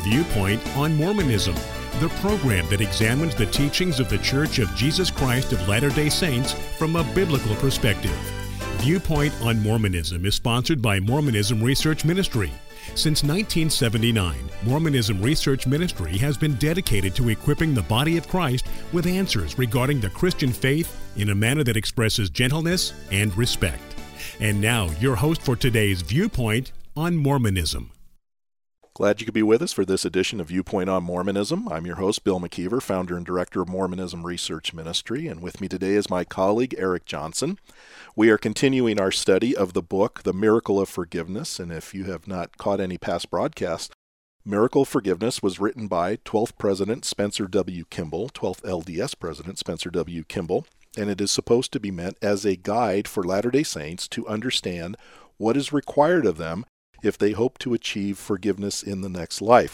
Viewpoint on Mormonism, the program that examines the teachings of the Church of Jesus Christ of Latter-day Saints from a biblical perspective. Viewpoint on Mormonism is sponsored by Mormonism Research Ministry. Since 1979, Mormonism Research Ministry has been dedicated to equipping the body of Christ with answers regarding the Christian faith in a manner that expresses gentleness and respect. And now, your host for today's Viewpoint on Mormonism. Glad you could be with us for this edition of Viewpoint on Mormonism. I'm your host, Bill McKeever, founder and director of Mormonism Research Ministry, and with me today is my colleague, Eric Johnson. We are continuing our study of the book, The Miracle of Forgiveness, and if you have not caught any past broadcasts, Miracle of Forgiveness was written by 12th President Spencer W. Kimball, 12th LDS President Spencer W. Kimball, and it is supposed to be meant as a guide for Latter-day Saints to understand what is required of them if they hope to achieve forgiveness in the next life.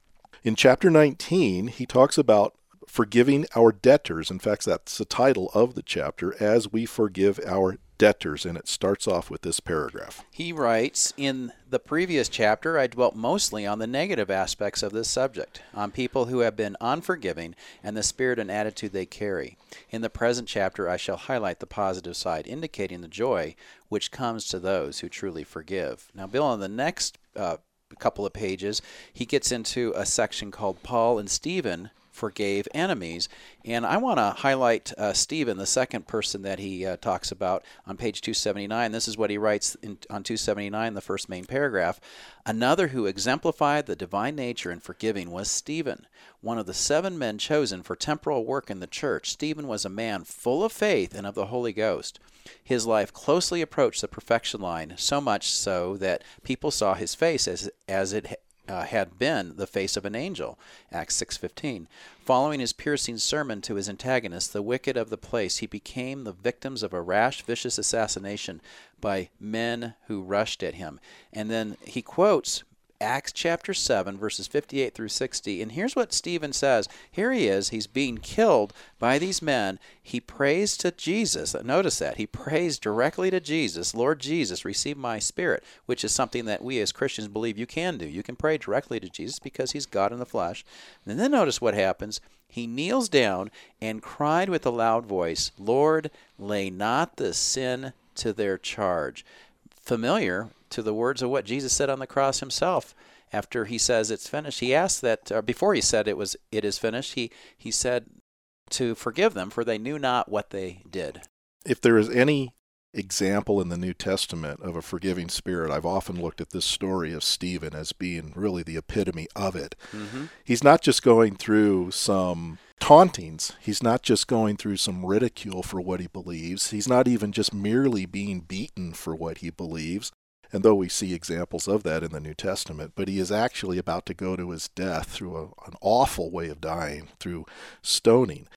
In chapter 19, he talks about forgiving our debtors. In fact, that's the title of the chapter, As We Forgive Our Debtors, and it starts off with this paragraph. He writes, in the previous chapter, I dwelt mostly on the negative aspects of this subject, on people who have been unforgiving and the spirit and attitude they carry. In the present chapter, I shall highlight the positive side, indicating the joy which comes to those who truly forgive. Now, Bill, on the next couple of pages, he gets into a section called Paul and Stephen Forgave Enemies, and I want to highlight Stephen, the second person that he talks about on page 279. This is what he writes on 279, the first main paragraph. Another who exemplified the divine nature in forgiving was Stephen, one of the 7 men chosen for temporal work in the church. Stephen was a man full of faith and of the Holy Ghost. His life closely approached the perfection line, so much so that people saw his face as it had been the face of an angel, Acts 6:15. Following his piercing sermon to his antagonists, the wicked of the place, he became the victims of a rash, vicious assassination by men who rushed at him. And then he quotes Acts chapter 7, verses 58 through 60. And here's what Stephen says. Here he is. He's being killed by these men. He prays to Jesus. Notice that. He prays directly to Jesus. Lord Jesus, receive my spirit, which is something that we as Christians believe you can do. You can pray directly to Jesus because he's God in the flesh. And then notice what happens. He kneels down and cried with a loud voice, Lord, lay not the sin to their charge. Familiar to the words of what Jesus said on the cross himself after he says it's finished. He asked that, before he said it is finished, he said to forgive them, for they knew not what they did. If there is any example in the New Testament of a forgiving spirit, I've often looked at this story of Stephen as being really the epitome of it. Mm-hmm. He's not just going through some tauntings. He's not just going through some ridicule for what he believes. He's not even just merely being beaten for what he believes, and though we see examples of that in the New Testament, but he is actually about to go to his death through an awful way of dying, through stoning.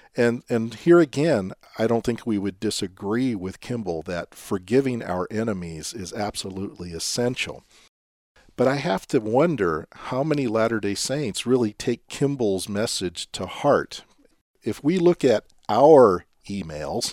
And here again, I don't think we would disagree with Kimball that forgiving our enemies is absolutely essential. But I have to wonder how many Latter-day Saints really take Kimball's message to heart. If we look at our emails,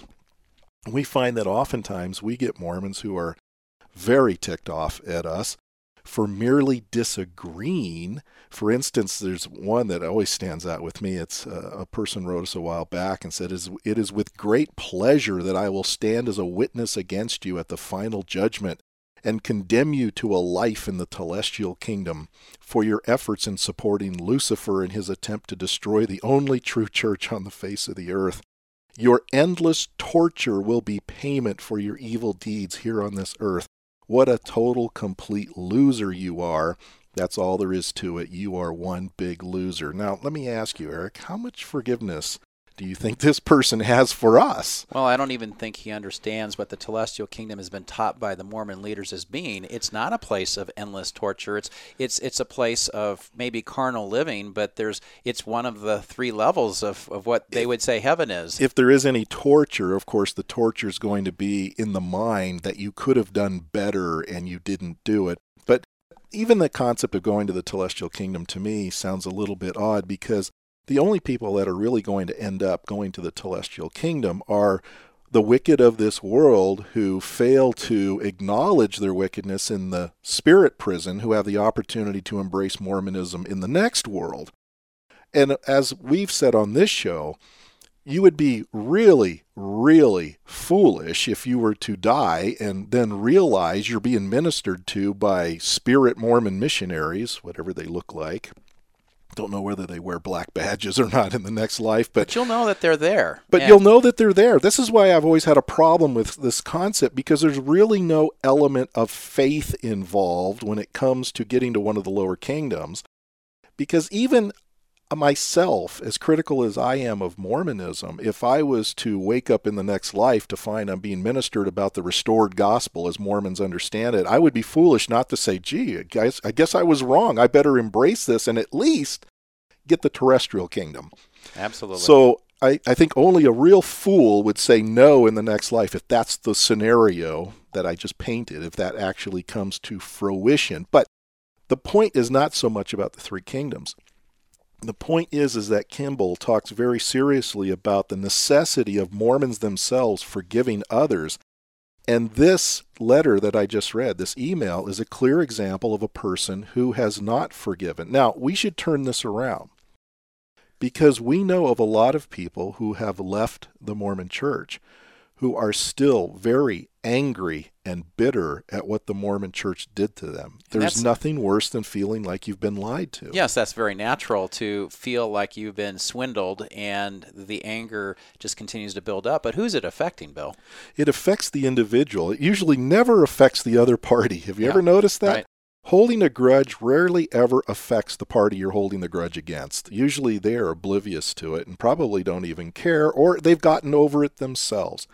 we find that oftentimes we get Mormons who are very ticked off at us for merely disagreeing. For instance, there's one that always stands out with me. It's a person wrote us a while back and said, it is with great pleasure that I will stand as a witness against you at the final judgment and condemn you to a life in the celestial kingdom for your efforts in supporting Lucifer in his attempt to destroy the only true church on the face of the earth. Your endless torture will be payment for your evil deeds here on this earth. What a total, complete loser you are. That's all there is to it. You are one big loser. Now, let me ask you, Eric, how much forgiveness do you think this person has for us? Well, I don't even think he understands what the celestial kingdom has been taught by the Mormon leaders as being. It's not a place of endless torture. It's a place of maybe carnal living, but it's one of the 3 levels of what they would say heaven is. If there is any torture, of course, the torture is going to be in the mind that you could have done better and you didn't do it. But even the concept of going to the celestial kingdom to me sounds a little bit odd, because the only people that are really going to end up going to the celestial kingdom are the wicked of this world who fail to acknowledge their wickedness in the spirit prison, who have the opportunity to embrace Mormonism in the next world. And as we've said on this show, you would be really, really foolish if you were to die and then realize you're being ministered to by spirit Mormon missionaries, whatever they look like. Don't know whether they wear black badges or not in the next life, but you'll know that they're there. You'll know that they're there. This is why I've always had a problem with this concept, because there's really no element of faith involved when it comes to getting to one of the lower kingdoms. Because even myself, as critical as I am of Mormonism, if I was to wake up in the next life to find I'm being ministered about the restored gospel as Mormons understand it, I would be foolish not to say, gee, guys, I guess I was wrong. I better embrace this and at least get the terrestrial kingdom. Absolutely. So I think only a real fool would say no in the next life if that's the scenario that I just painted, if that actually comes to fruition. But the point is not so much about the three kingdoms. The point is that Kimball talks very seriously about the necessity of Mormons themselves forgiving others. And this letter that I just read, this email, is a clear example of a person who has not forgiven. Now, we should turn this around, because we know of a lot of people who have left the Mormon Church who are still very angry and bitter at what the Mormon Church did to them. There's nothing worse than feeling like you've been lied to. Yes, that's very natural to feel like you've been swindled, and the anger just continues to build up. But who's it affecting, Bill? It affects the individual. It usually never affects the other party. Have you ever noticed that? Right. Holding a grudge rarely ever affects the party you're holding the grudge against. Usually they are oblivious to it and probably don't even care, or they've gotten over it themselves.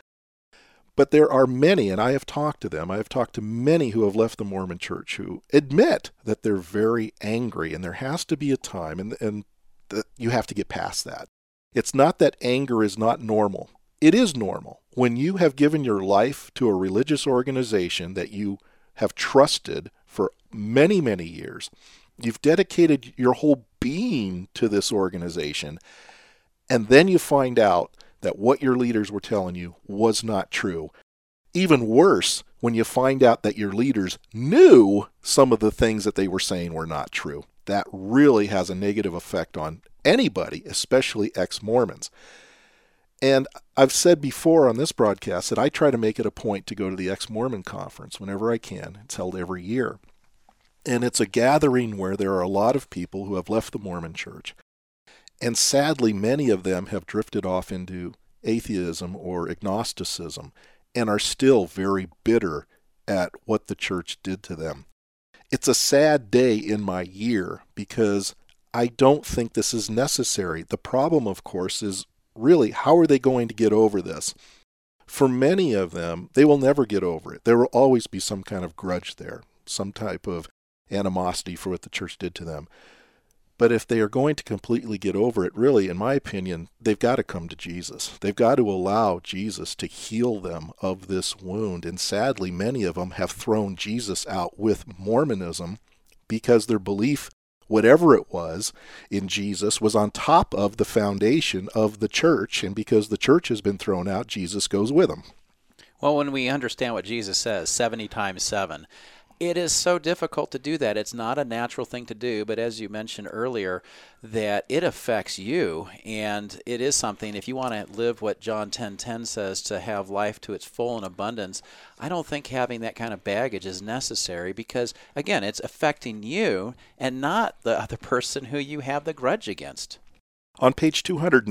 But there are many, and I have talked to them, I have talked to many who have left the Mormon Church who admit that they're very angry, and there has to be a time, and you have to get past that. It's not that anger is not normal. It is normal. When you have given your life to a religious organization that you have trusted for many, many years, you've dedicated your whole being to this organization, and then you find out that what your leaders were telling you was not true. Even worse, when you find out that your leaders knew some of the things that they were saying were not true. That really has a negative effect on anybody, especially ex-Mormons. And I've said before on this broadcast that I try to make it a point to go to the ex-Mormon conference whenever I can. It's held every year. And it's a gathering where there are a lot of people who have left the Mormon Church. And sadly, many of them have drifted off into atheism or agnosticism and are still very bitter at what the church did to them. It's a sad day in my year because I don't think this is necessary. The problem, of course, is really how are they going to get over this? For many of them, they will never get over it. There will always be some kind of grudge there, some type of animosity for what the church did to them. But if they are going to completely get over it, really, in my opinion, they've got to come to Jesus. They've got to allow Jesus to heal them of this wound. And sadly, many of them have thrown Jesus out with Mormonism because their belief, whatever it was, in Jesus was on top of the foundation of the church. And because the church has been thrown out, Jesus goes with them. Well, when we understand what Jesus says, 70 times 7, it is so difficult to do that. It's not a natural thing to do, but as you mentioned earlier, that it affects you, and it is something, if you want to live what John 10:10 says, to have life to its full and abundance, I don't think having that kind of baggage is necessary because, again, it's affecting you and not the other person who you have the grudge against. On page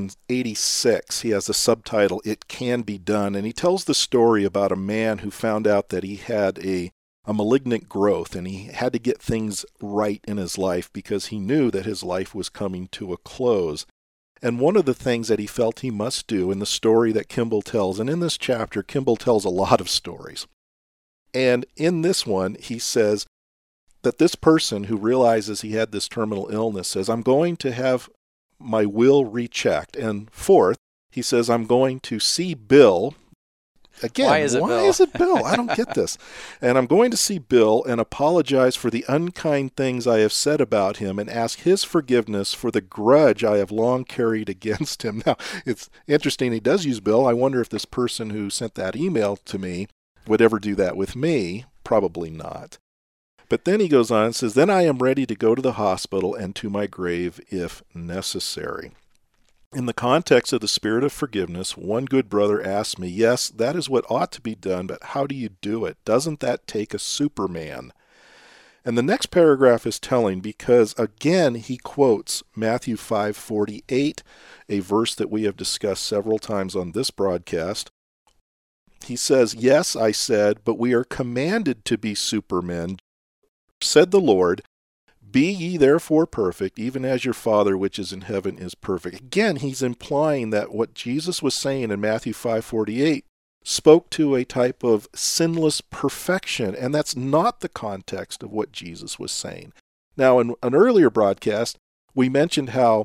286, he has a subtitle, It Can Be Done, and he tells the story about a man who found out that he had a malignant growth, and he had to get things right in his life because he knew that his life was coming to a close. And one of the things that he felt he must do in the story that Kimball tells, and in this chapter, Kimball tells a lot of stories. And in this one, he says that this person who realizes he had this terminal illness says, I'm going to have my will rechecked. And fourth, he says, I'm going to see Bill, again, why is it Bill? I don't get this. And I'm going to see Bill and apologize for the unkind things I have said about him and ask his forgiveness for the grudge I have long carried against him. Now, it's interesting he does use Bill. I wonder if this person who sent that email to me would ever do that with me. Probably not. But then he goes on and says, then I am ready to go to the hospital and to my grave if necessary. In the context of the spirit of forgiveness, one good brother asked me, yes, that is what ought to be done, but how do you do it? Doesn't that take a Superman? And the next paragraph is telling because, again, he quotes Matthew 5:48, a verse that we have discussed several times on this broadcast. He says, yes, I said, but we are commanded to be supermen, said the Lord. Be ye therefore perfect, even as your Father which is in heaven is perfect. Again, he's implying that what Jesus was saying in Matthew 5:48 spoke to a type of sinless perfection, and that's not the context of what Jesus was saying. Now, in an earlier broadcast, we mentioned how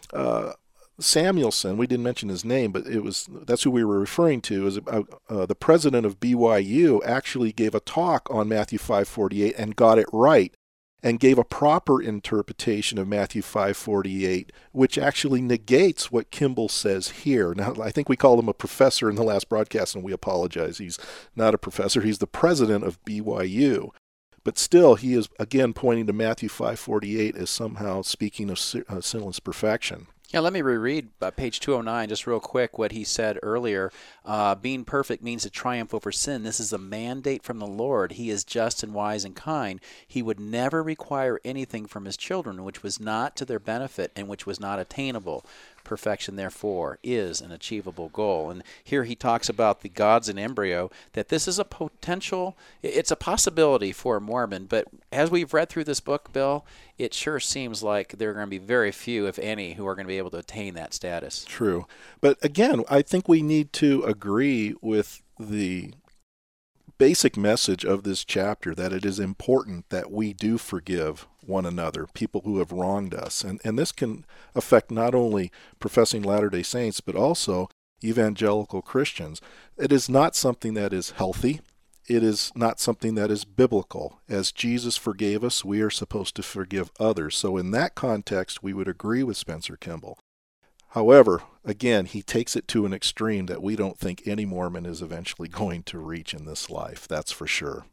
Samuelson, we didn't mention his name, but that's who we were referring to, is the president of BYU actually gave a talk on Matthew 5:48 and got it right, and gave a proper interpretation of Matthew 5:48, which actually negates what Kimball says here. Now, I think we called him a professor in the last broadcast, and we apologize. He's not a professor. He's the president of BYU. But still, he is, again, pointing to Matthew 5:48 as somehow speaking of sinless perfection. Yeah, let me reread page 209 just real quick what he said earlier. Being perfect means to triumph over sin. This is a mandate from the Lord. He is just and wise and kind. He would never require anything from his children which was not to their benefit and which was not attainable. Perfection, therefore, is an achievable goal. And here he talks about the gods in embryo, that this is a potential, it's a possibility for a Mormon. But as we've read through this book, Bill, it sure seems like there are going to be very few, if any, who are going to be able to attain that status. True. But again, I think we need to agree with the basic message of this chapter, that it is important that we do forgive one another, people who have wronged us. And this can affect not only professing Latter-day Saints, but also evangelical Christians. It is not something that is healthy. It is not something that is biblical. As Jesus forgave us, we are supposed to forgive others. So in that context, we would agree with Spencer Kimball. However, again, he takes it to an extreme that we don't think any Mormon is eventually going to reach in this life. That's for sure.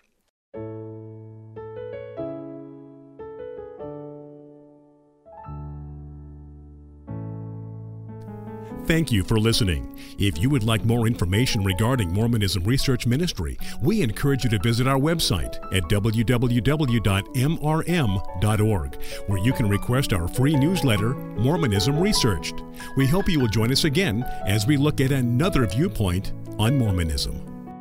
Thank you for listening. If you would like more information regarding Mormonism Research Ministry, we encourage you to visit our website at www.mrm.org, where you can request our free newsletter, Mormonism Researched. We hope you will join us again as we look at another viewpoint on Mormonism.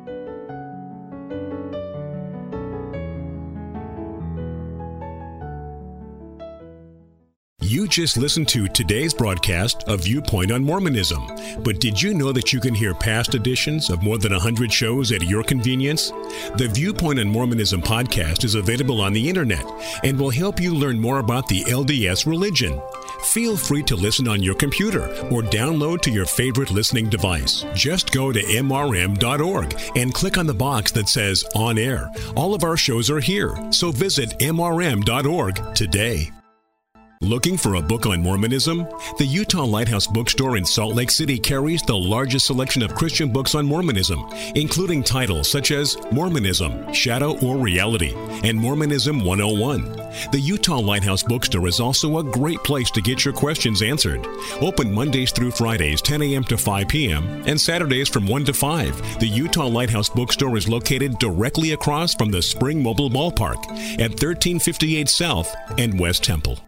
You just listened to today's broadcast of Viewpoint on Mormonism. But did you know that you can hear past editions of more than 100 shows at your convenience? The Viewpoint on Mormonism podcast is available on the internet and will help you learn more about the LDS religion. Feel free to listen on your computer or download to your favorite listening device. Just go to mrm.org and click on the box that says On Air. All of our shows are here, so visit mrm.org today. Looking for a book on Mormonism? The Utah Lighthouse Bookstore in Salt Lake City carries the largest selection of Christian books on Mormonism, including titles such as Mormonism, Shadow or Reality, and Mormonism 101. The Utah Lighthouse Bookstore is also a great place to get your questions answered. Open Mondays through Fridays, 10 a.m. to 5 p.m., and Saturdays from 1 to 5. The Utah Lighthouse Bookstore is located directly across from the Spring Mobile Ballpark at 1358 South and West Temple.